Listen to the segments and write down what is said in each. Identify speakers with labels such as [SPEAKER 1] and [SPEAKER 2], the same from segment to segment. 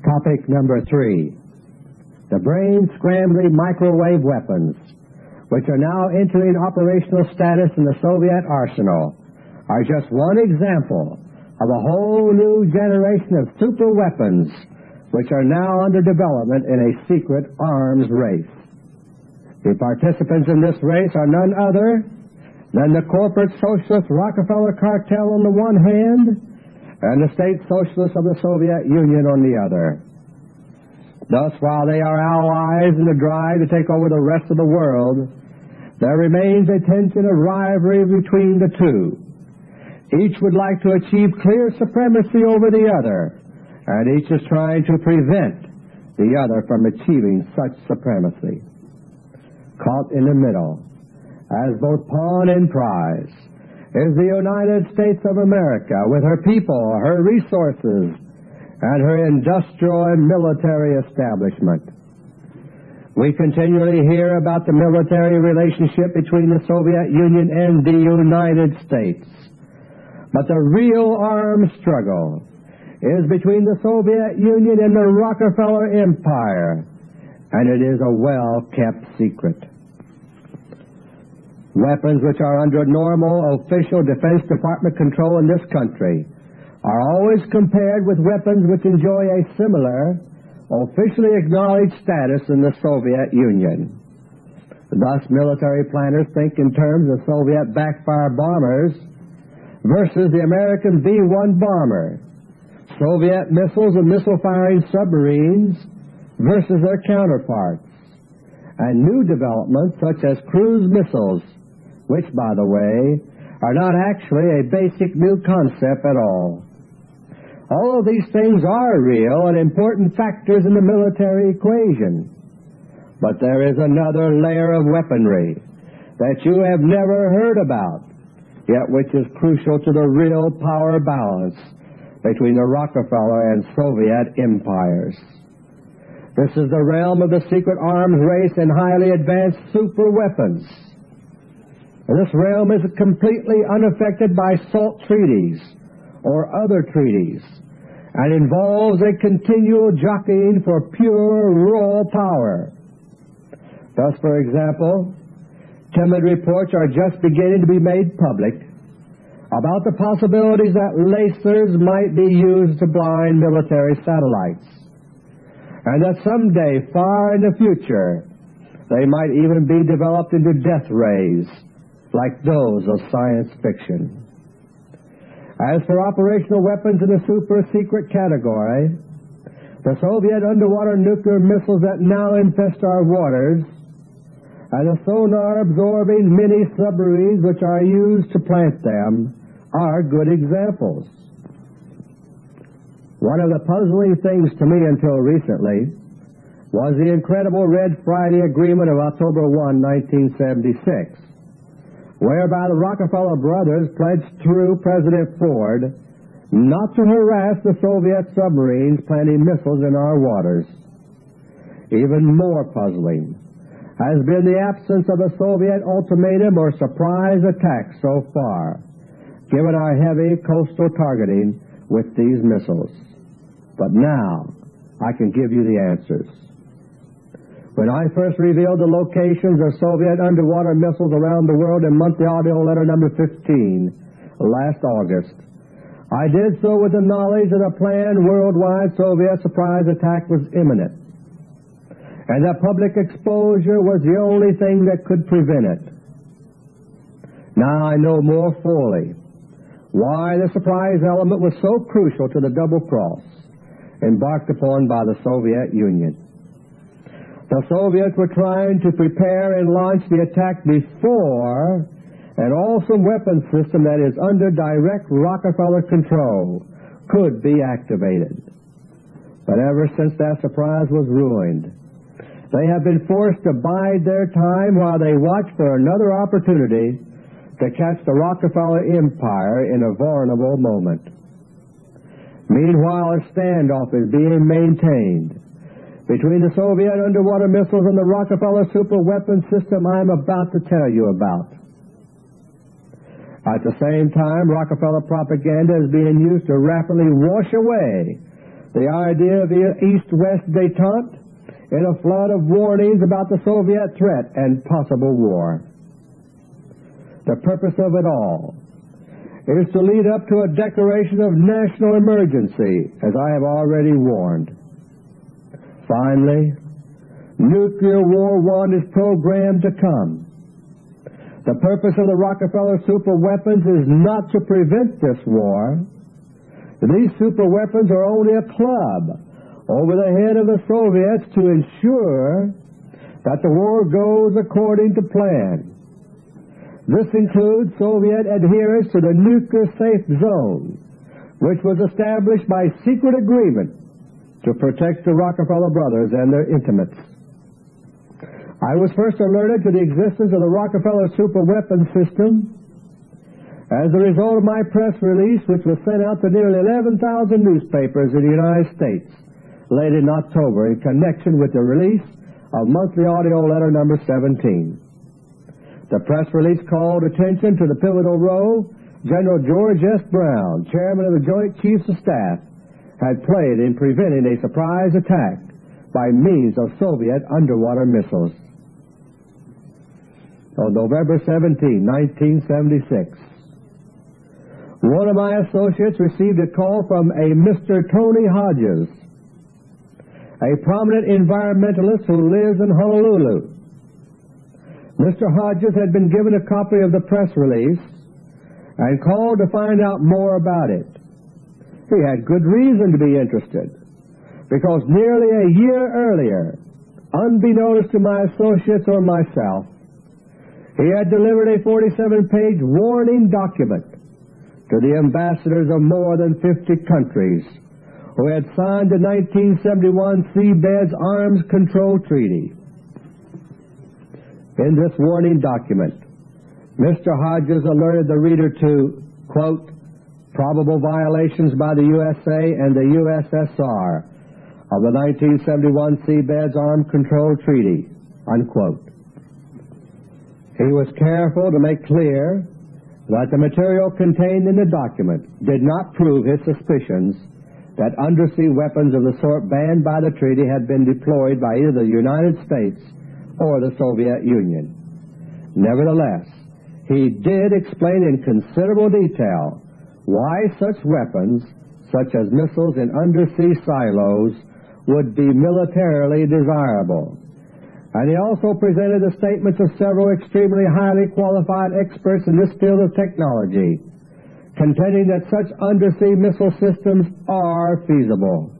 [SPEAKER 1] Topic number 3, the brain-scrambling microwave weapons, which are now entering operational status in the Soviet arsenal, are just one example of a whole new generation of super weapons which are now under development in a secret arms race. The participants in this race are none other than the corporate socialist Rockefeller cartel on the one hand and the state socialists of the Soviet Union on the other. Thus, while they are allies in the drive to take over the rest of the world, there remains a tension of rivalry between the two. Each would like to achieve clear supremacy over the other, and each is trying to prevent the other from achieving such supremacy. Caught in the middle, as both pawn and prize, is the United States of America with her people, her resources, and her industrial and military establishment. We continually hear about the military relationship between the Soviet Union and the United States. But the real armed struggle is between the Soviet Union and the Rockefeller Empire, and it is a well-kept secret. Weapons which are under normal official Defense Department control in this country are always compared with weapons which enjoy a similar, officially acknowledged status in the Soviet Union. Thus, military planners think in terms of Soviet backfire bombers versus the American B-1 bomber, Soviet missiles and missile-firing submarines versus their counterparts, and new developments such as cruise missiles, which, by the way, are not actually a basic new concept at all. All of these things are real and important factors in the military equation. But there is another layer of weaponry that you have never heard about, yet which is crucial to the real power balance between the Rockefeller and Soviet empires. This is the realm of the secret arms race and highly advanced super weapons. This realm is completely unaffected by SALT treaties or other treaties, and involves a continual jockeying for pure raw power. Thus, for example, timid reports are just beginning to be made public about the possibilities that lasers might be used to blind military satellites, and that someday, far in the future, they might even be developed into death rays like those of science fiction. As for operational weapons in the super-secret category, the Soviet underwater nuclear missiles that now infest our waters, and the sonar-absorbing mini-submarines which are used to plant them, are good examples. One of the puzzling things to me until recently was the incredible Red Friday Agreement of October 1, 1976, whereby the Rockefeller brothers pledged through President Ford not to harass the Soviet submarines planting missiles in our waters. Even more puzzling has been the absence of a Soviet ultimatum or surprise attack so far, given our heavy coastal targeting with these missiles. But now I can give you the answers. When I first revealed the locations of Soviet underwater missiles around the world in monthly audio letter number 15 last August, I did so with the knowledge that a planned worldwide Soviet surprise attack was imminent, and that public exposure was the only thing that could prevent it. Now I know more fully why the surprise element was so crucial to the double cross embarked upon by the Soviet Union. The Soviets were trying to prepare and launch the attack before an awesome weapon system that is under direct Rockefeller control could be activated. But ever since that surprise was ruined, they have been forced to bide their time while they watch for another opportunity to catch the Rockefeller Empire in a vulnerable moment. Meanwhile, a standoff is being maintained between the Soviet underwater missiles and the Rockefeller super weapon system I am about to tell you about. At the same time, Rockefeller propaganda is being used to rapidly wash away the idea of East-West détente in a flood of warnings about the Soviet threat and possible war. The purpose of it all is to lead up to a declaration of national emergency, as I have already warned. Finally, nuclear war one is programmed to come. The purpose of the Rockefeller superweapons is not to prevent this war. These superweapons are only a club over the head of the Soviets to ensure that the war goes according to plan. This includes Soviet adherence to the nuclear safe zone, which was established by secret agreement to protect the Rockefeller brothers and their intimates. I was first alerted to the existence of the Rockefeller superweapon system as a result of my press release, which was sent out to nearly 11,000 newspapers in the United States late in October in connection with the release of monthly audio letter number 17. The press release called attention to the pivotal role General George S. Brown, chairman of the Joint Chiefs of Staff, had played in preventing a surprise attack by means of Soviet underwater missiles. On November 17, 1976, one of my associates received a call from a Mr. Tony Hodges, a prominent environmentalist who lives in Honolulu. Mr. Hodges had been given a copy of the press release and called to find out more about it. He had good reason to be interested, because nearly a year earlier, unbeknownst to my associates or myself, he had delivered a 47-page warning document to the ambassadors of more than 50 countries who had signed the 1971 Seabeds Arms Control Treaty. In this warning document, Mr. Hodges alerted the reader to, quote, probable violations by the USA and the USSR of the 1971 Seabeds Arms Control Treaty, unquote. He was careful to make clear that the material contained in the document did not prove his suspicions that undersea weapons of the sort banned by the treaty had been deployed by either the United States or the Soviet Union. Nevertheless, he did explain in considerable detail why such weapons, such as missiles in undersea silos, would be militarily desirable. And he also presented the statements of several extremely highly qualified experts in this field of technology, contending that such undersea missile systems are feasible.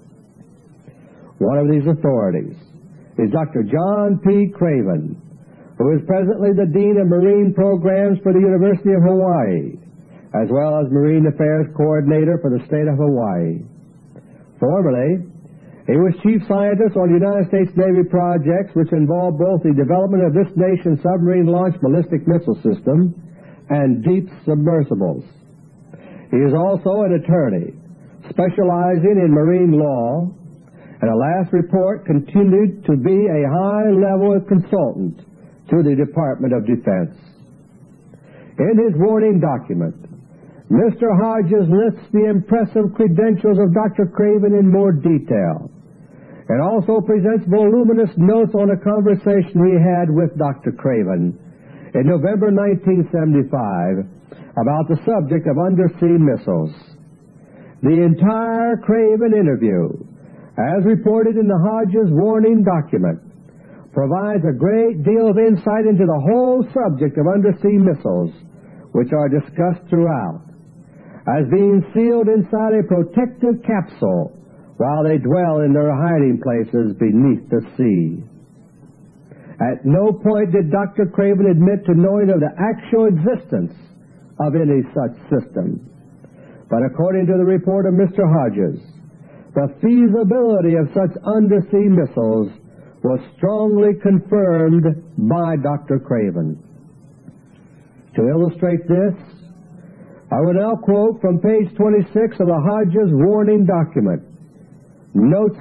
[SPEAKER 1] One of these authorities is Dr. John P. Craven, who is presently the Dean of Marine Programs for the University of Hawaii, as well as Marine Affairs Coordinator for the state of Hawaii. Formerly, he was Chief Scientist on the United States Navy projects which involved both the development of this nation's submarine-launched ballistic missile system and deep submersibles. He is also an attorney specializing in marine law, and a last report continued to be a high-level consultant to the Department of Defense. In his warning document, Mr. Hodges lists the impressive credentials of Dr. Craven in more detail, and also presents voluminous notes on a conversation he had with Dr. Craven in November 1975 about the subject of undersea missiles. The entire Craven interview, as reported in the Hodges warning document, provides a great deal of insight into the whole subject of undersea missiles, which are discussed throughout, as being sealed inside a protective capsule while they dwell in their hiding places beneath the sea. At no point did Dr. Craven admit to knowing of the actual existence of any such system. But according to the report of Mr. Hodges, the feasibility of such undersea missiles was strongly confirmed by Dr. Craven. To illustrate this, I will now quote from page 26 of the Hodges warning document, notes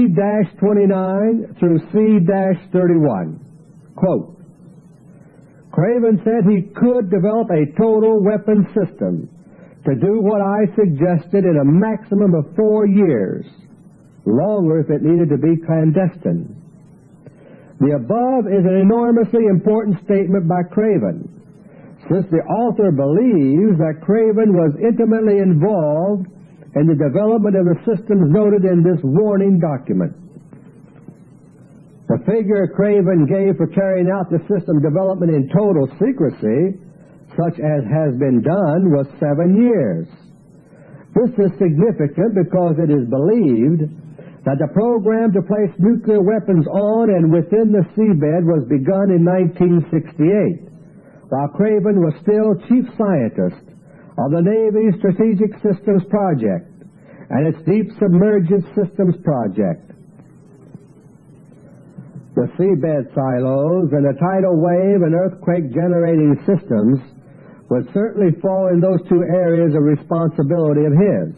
[SPEAKER 1] C-29 through C-31. Quote, Craven said he could develop a total weapon system to do what I suggested in a maximum of 4 years, longer if it needed to be clandestine. The above is an enormously important statement by Craven, since the author believes that Craven was intimately involved in the development of the systems noted in this warning document. The figure Craven gave for carrying out the system development in total secrecy, such as has been done, was 7 years. This is significant because it is believed that the program to place nuclear weapons on and within the seabed was begun in 1968, while Craven was still chief scientist of the Navy's Strategic Systems Project and its Deep Submergence Systems Project. The seabed silos and the tidal wave and earthquake generating systems would certainly fall in those 2 areas of responsibility of his.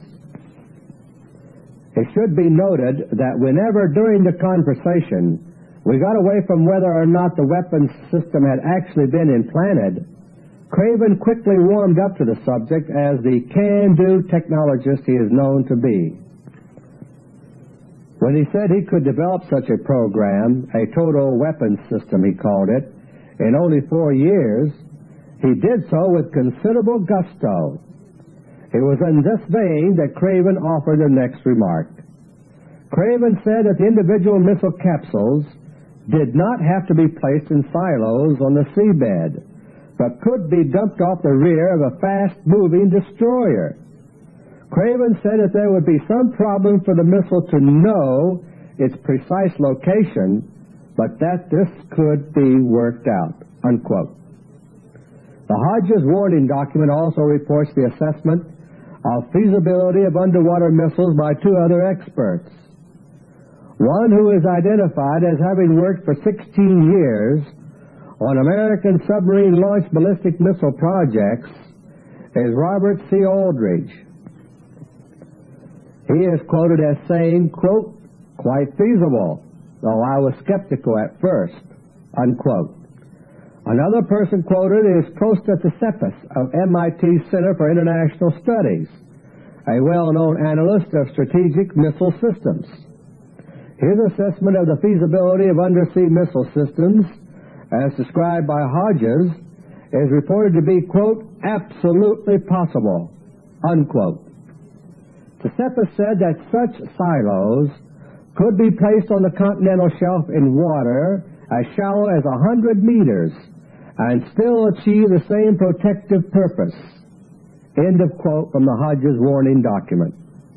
[SPEAKER 1] It should be noted that whenever during the conversation we got away from whether or not the weapons system had actually been implanted, Craven quickly warmed up to the subject as the can-do technologist he is known to be. When he said he could develop such a program, a total weapons system he called it, in only 4 years, he did so with considerable gusto. It was in this vein that Craven offered the next remark. Craven said that the individual missile capsules did not have to be placed in silos on the seabed, but could be dumped off the rear of a fast-moving destroyer. Craven said that there would be some problem for the missile to know its precise location, but that this could be worked out, unquote. The Hodges warning document also reports the assessment of feasibility of underwater missiles by 2 other experts. One who is identified as having worked for 16 years on American submarine-launched ballistic missile projects is Robert C. Aldridge. He is quoted as saying, quote, "quite feasible, though I was skeptical at first," unquote. Another person quoted is Kosta Tsipras of MIT Center for International Studies, a well-known analyst of strategic missile systems. His assessment of the feasibility of undersea missile systems, as described by Hodges, is reported to be, quote, "absolutely possible," unquote. Tsipras said that such silos could be placed on the continental shelf in water as shallow as 100 meters and still achieve the same protective purpose. End of quote from the Hodges warning document.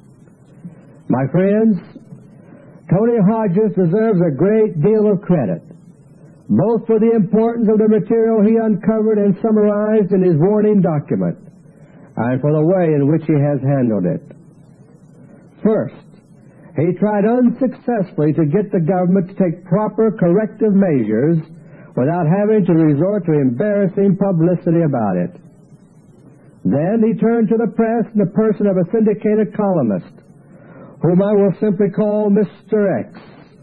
[SPEAKER 1] My friends, Tony Hodges deserves a great deal of credit, both for the importance of the material he uncovered and summarized in his warning document, and for the way in which he has handled it. First, he tried unsuccessfully to get the government to take proper corrective measures without having to resort to embarrassing publicity about it. Then he turned to the press in the person of a syndicated columnist, whom I will simply call Mr. X.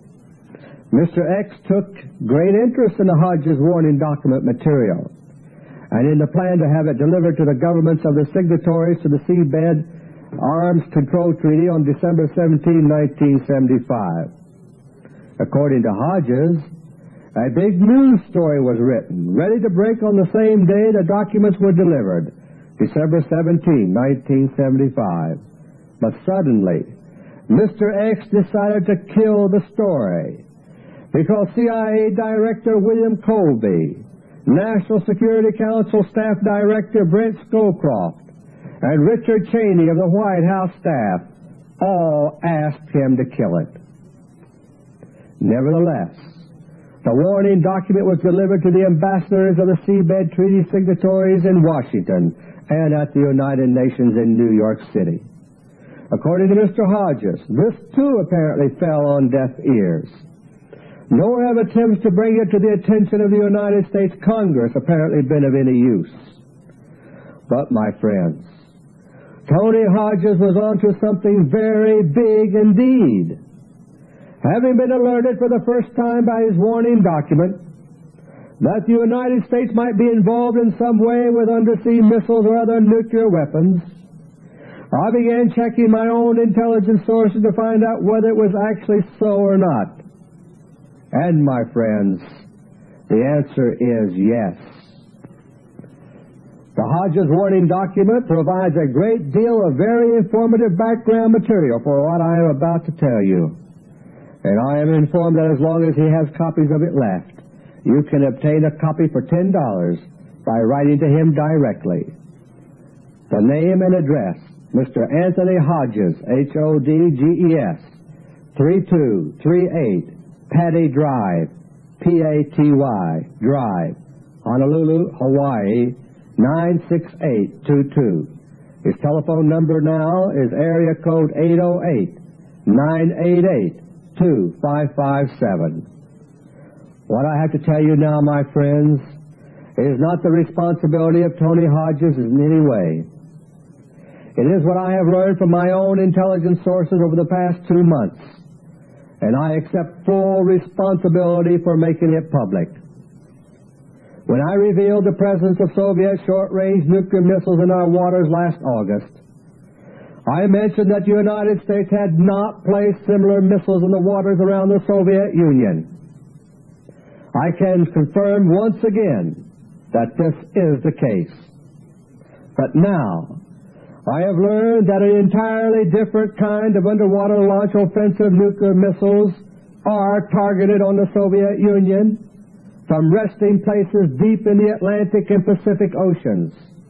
[SPEAKER 1] Mr. X took great interest in the Hodges warning document material and in the plan to have it delivered to the governments of the signatories to the Seabed Arms Control Treaty on December 17, 1975. According to Hodges, a big news story was written, ready to break on the same day the documents were delivered, December 17, 1975. But suddenly, Mr. X decided to kill the story because CIA Director William Colby, National Security Council Staff Director Brent Scowcroft, and Richard Cheney of the White House staff all asked him to kill it. Nevertheless, the warning document was delivered to the ambassadors of the Seabed Treaty signatories in Washington and at the United Nations in New York City. According to Mr. Hodges, this too apparently fell on deaf ears. Nor have attempts to bring it to the attention of the United States Congress apparently been of any use. But, my friends, Tony Hodges was onto something very big indeed. Having been alerted for the first time by his warning document that the United States might be involved in some way with undersea missiles or other nuclear weapons, I began checking my own intelligence sources to find out whether it was actually so or not. And, my friends, the answer is yes. The Hodges warning document provides a great deal of very informative background material for what I am about to tell you. And I am informed that as long as he has copies of it left, you can obtain a copy for $10 by writing to him directly. The name and address: Mr. Anthony Hodges, Hodges, 3238 Patty Drive, P-A-T-Y Drive, Honolulu, Hawaii, 96822. His telephone number now is area code 808-988-2557. What I have to tell you now, my friends, is not the responsibility of Tony Hodges in any way. It is what I have learned from my own intelligence sources over the past 2 months, and I accept full responsibility for making it public. When I revealed the presence of Soviet short-range nuclear missiles in our waters last August, I mentioned that the United States had not placed similar missiles in the waters around the Soviet Union. I can confirm once again that this is the case. But now, I have learned that an entirely different kind of underwater launch offensive nuclear missiles are targeted on the Soviet Union from resting places deep in the Atlantic and Pacific Oceans.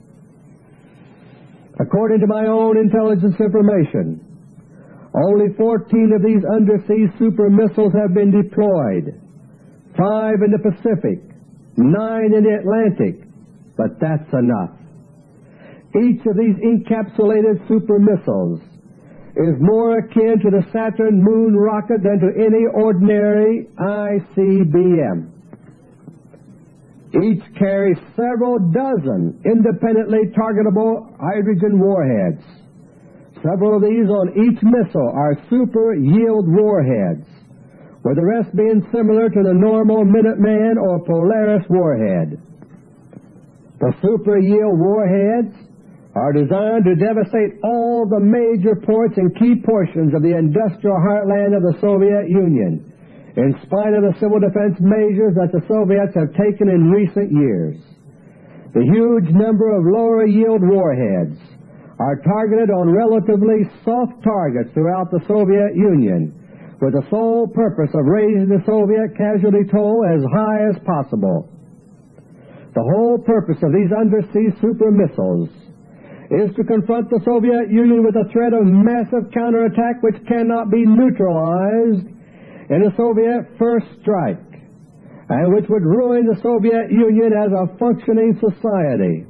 [SPEAKER 1] According to my own intelligence information, only 14 of these undersea super missiles have been deployed, 5 in the Pacific, 9 in the Atlantic, but that's enough. Each of these encapsulated super missiles is more akin to the Saturn moon rocket than to any ordinary ICBM. Each carries several dozen independently targetable hydrogen warheads. Several of these on each missile are super yield warheads, with the rest being similar to the normal Minuteman or Polaris warhead. The super yield warheads are designed to devastate all the major ports and key portions of the industrial heartland of the Soviet Union, in spite of the civil defense measures that the Soviets have taken in recent years. The huge number of lower yield warheads are targeted on relatively soft targets throughout the Soviet Union, with the sole purpose of raising the Soviet casualty toll as high as possible. The whole purpose of these undersea super missiles is to confront the Soviet Union with a threat of massive counterattack which cannot be neutralized in a Soviet first strike, and which would ruin the Soviet Union as a functioning society.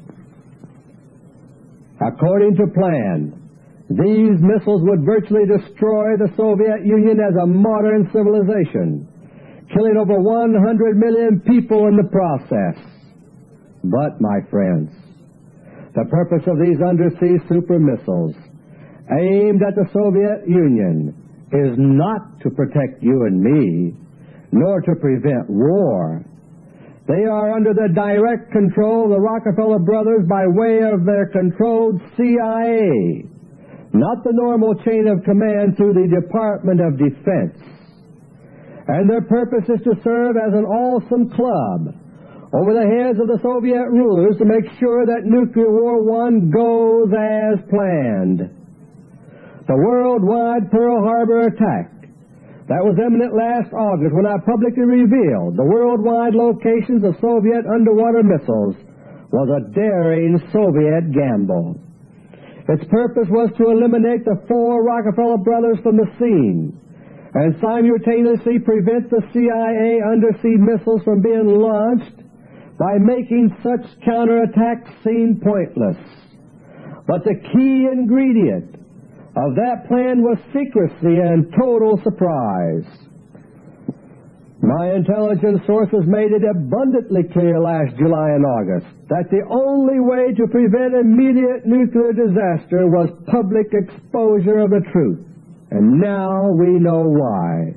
[SPEAKER 1] According to plan, these missiles would virtually destroy the Soviet Union as a modern civilization, killing over 100 million people in the process. But, my friends, the purpose of these undersea super missiles aimed at the Soviet Union is not to protect you and me, nor to prevent war. They are under the direct control of the Rockefeller brothers by way of their controlled CIA, not the normal chain of command through the Department of Defense. And their purpose is to serve as an awesome club over the heads of the Soviet rulers to make sure that Nuclear War I goes as planned. The worldwide Pearl Harbor attack that was imminent last August, when I publicly revealed the worldwide locations of Soviet underwater missiles, was a daring Soviet gamble. Its purpose was to eliminate the 4 Rockefeller brothers from the scene and simultaneously prevent the CIA undersea missiles from being launched by making such counterattacks seem pointless. But the key ingredient of that plan was secrecy and total surprise. My intelligence sources made it abundantly clear last July and August that the only way to prevent immediate nuclear disaster was public exposure of the truth. And now we know why.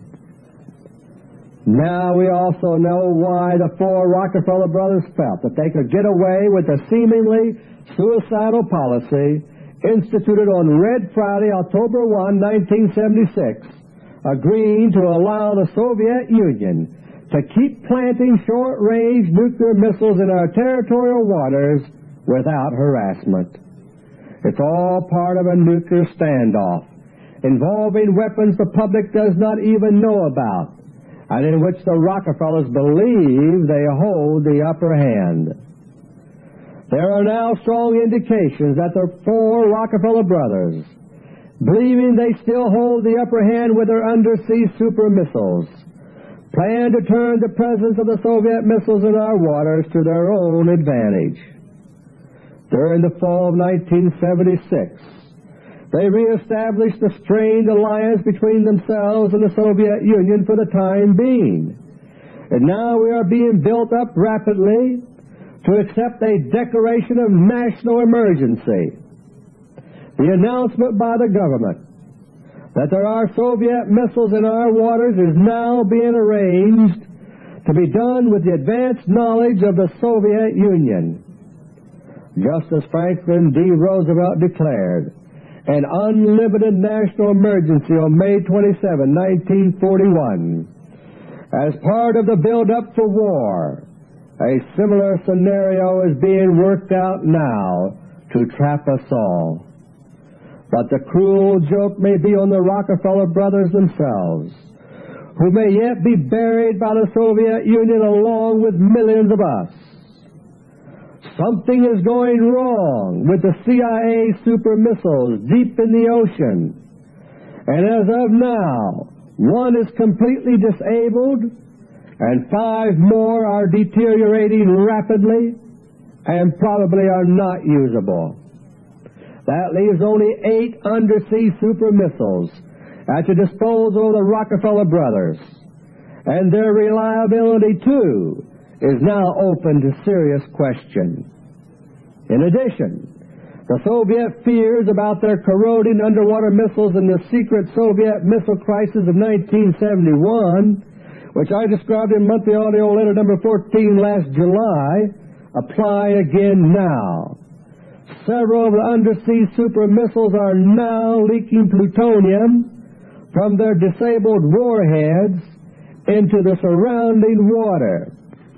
[SPEAKER 1] Now we also know why the 4 Rockefeller brothers felt that they could get away with a seemingly suicidal policy instituted on Red Friday, October 1, 1976, agreeing to allow the Soviet Union to keep planting short-range nuclear missiles in our territorial waters without harassment. It's all part of a nuclear standoff involving weapons the public does not even know about, and in which the Rockefellers believe they hold the upper hand. There are now strong indications that the four Rockefeller brothers, believing they still hold the upper hand with their undersea super missiles, plan to turn the presence of the Soviet missiles in our waters to their own advantage. During the fall of 1976, they reestablished a strained alliance between themselves and the Soviet Union for the time being. And now we are being built up rapidly to accept a declaration of national emergency. The announcement by the government that there are Soviet missiles in our waters is now being arranged to be done with the advanced knowledge of the Soviet Union. Just as Franklin D. Roosevelt declared an unlimited national emergency on May 27, 1941, as part of the build-up for war, a similar scenario is being worked out now to trap us all. But the cruel joke may be on the Rockefeller brothers themselves, who may yet be buried by the Soviet Union along with millions of us. Something is going wrong with the CIA super missiles deep in the ocean, and as of now, one is completely disabled, and 5 more are deteriorating rapidly and probably are not usable. That leaves only 8 undersea super missiles at the disposal of the Rockefeller brothers, and their reliability, too, is now open to serious question. In addition, the Soviet fears about their corroding underwater missiles in the secret Soviet missile crisis of 1971, which I described in monthly audio letter number 14 last July, apply again now. Several of the undersea super missiles are now leaking plutonium from their disabled warheads into the surrounding water,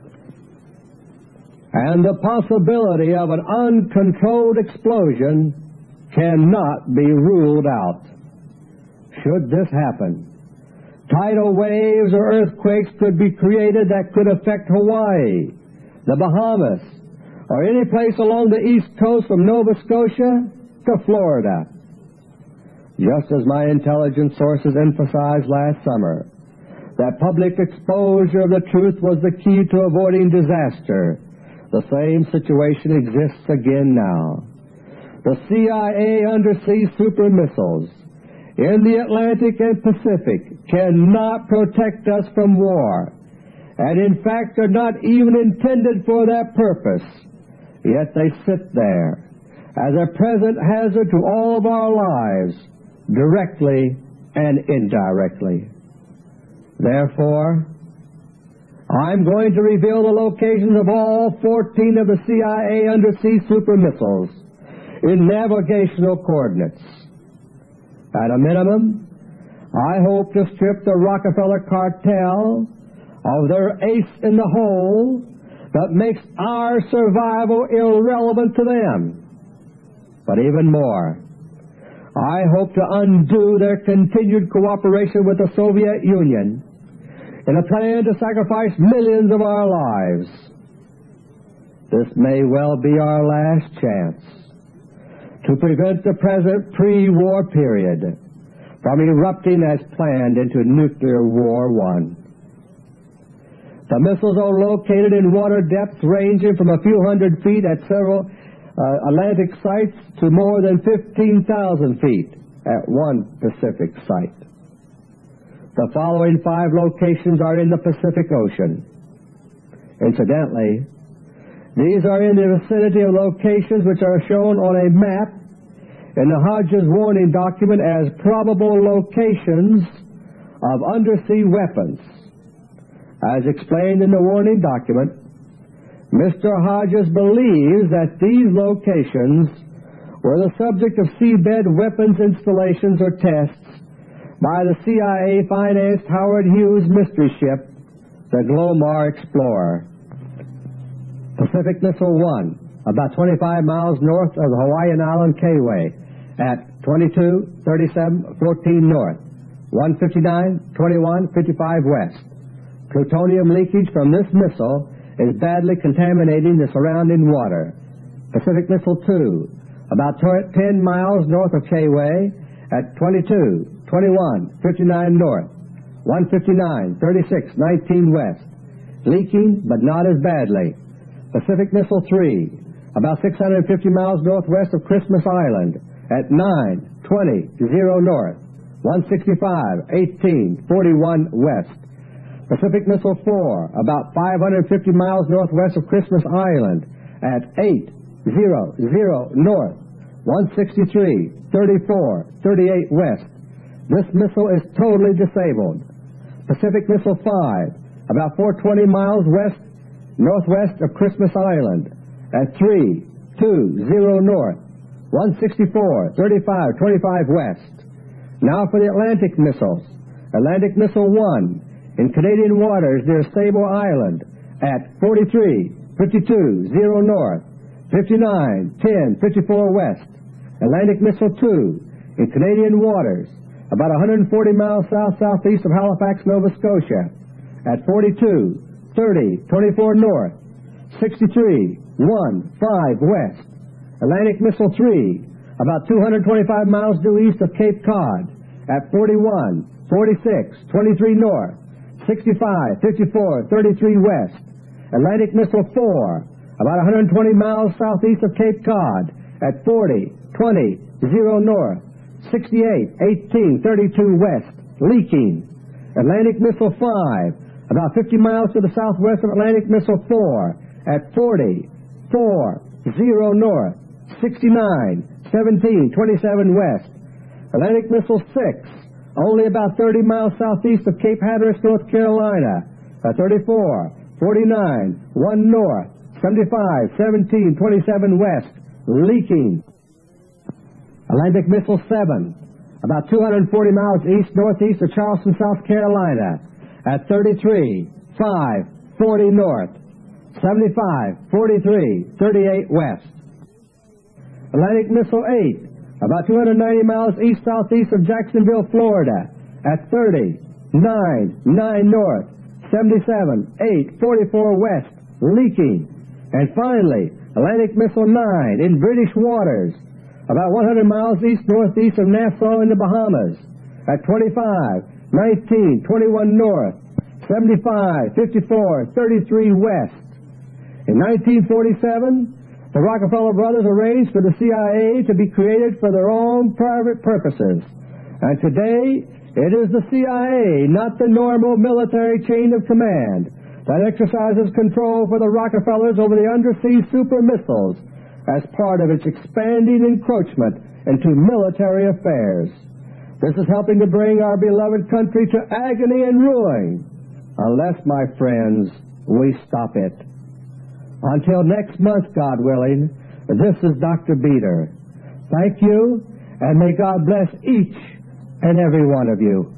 [SPEAKER 1] and the possibility of an uncontrolled explosion cannot be ruled out. Should this happen, tidal waves or earthquakes could be created that could affect Hawaii, the Bahamas, or any place along the east coast from Nova Scotia to Florida. Just as my intelligence sources emphasized last summer that public exposure of the truth was the key to avoiding disaster, the same situation exists again now. The CIA undersea super missiles in the Atlantic and Pacific cannot protect us from war, and in fact are not even intended for that purpose, yet they sit there as a present hazard to all of our lives, directly and indirectly. Therefore, I'm going to reveal the locations of all 14 of the CIA undersea super missiles in navigational coordinates. At a minimum, I hope to strip the Rockefeller cartel of their ace in the hole that makes our survival irrelevant to them. But even more, I hope to undo their continued cooperation with the Soviet Union in a plan to sacrifice millions of our lives. This may well be our last chance to prevent the present pre-war period from erupting as planned into Nuclear War I. The missiles are located in water depths ranging from a few hundred feet at several Atlantic sites to more than 15,000 feet at one Pacific site. The following 5 locations are in the Pacific Ocean. Incidentally, these are in the vicinity of locations which are shown on a map in the Hodges warning document as probable locations of undersea weapons. As explained in the warning document, Mr. Hodges believes that these locations were the subject of seabed weapons installations or tests by the CIA-financed Howard Hughes mystery ship, the Glomar Explorer. Pacific Missile 1, about 25 miles north of the Hawaiian Island K-Way at 22, 37, 14 north, 159, 21, 55 west. Plutonium leakage from this missile is badly contaminating the surrounding water. Pacific Missile 2, about 10 miles north of K-Way at 22, 21, 59 north, 159, 36, 19 west. Leaking, but not as badly. Pacific Missile 3, about 650 miles northwest of Christmas Island at 9, 20, 0 north, 165, 18, 41 west. Pacific Missile 4, about 550 miles northwest of Christmas Island at 8, 0, 0 north, 163, 34, 38 west. This missile is totally disabled. Pacific Missile 5, about 420 miles northwest of Christmas Island at 3, 2, 0 north, 164, 35, 25 west. Now for the Atlantic missiles. Atlantic Missile 1, in Canadian waters near Sable Island at 43, 52, 0 north, 59, 10, 54 west. Atlantic Missile 2, in Canadian waters about 140 miles south-southeast of Halifax, Nova Scotia at 42, 30, 24 north, 63, 1, 5 west. Atlantic Missile 3, about 225 miles due east of Cape Cod at 41, 46, 23 north, 65, 54, 33 west. Atlantic Missile 4, about 120 miles southeast of Cape Cod at 40, 20, 0 north, 68, 18, 32 west, leaking. Atlantic Missile 5, about 50 miles to the southwest of Atlantic Missile 4 at 40, 4, 0 north, 69, 17, 27 west. Atlantic Missile 6, only about 30 miles southeast of Cape Hatteras, North Carolina, at 34, 49, 1 north, 75, 17, 27 west, leaking. Atlantic Missile 7, about 240 miles east-northeast of Charleston, South Carolina, at 33, 5, 40 north, 75, 43, 38 west. Atlantic Missile 8, about 290 miles east-southeast of Jacksonville, Florida, at 30, 9, 9 north, 77, 8, 44 west, leaking. And finally, Atlantic Missile 9 in British waters, about 100 miles east-northeast of Nassau in the Bahamas, at 25, 19, 21 north, 75, 54, 33 west. In 1947, the Rockefeller brothers arranged for the CIA to be created for their own private purposes. And today, it is the CIA, not the normal military chain of command, that exercises control for the Rockefellers over the undersea super missiles as part of its expanding encroachment into military affairs. This is helping to bring our beloved country to agony and ruin, unless, my friends, we stop it. Until next month, God willing, this is Dr. Beter. Thank you, and may God bless each and every one of you.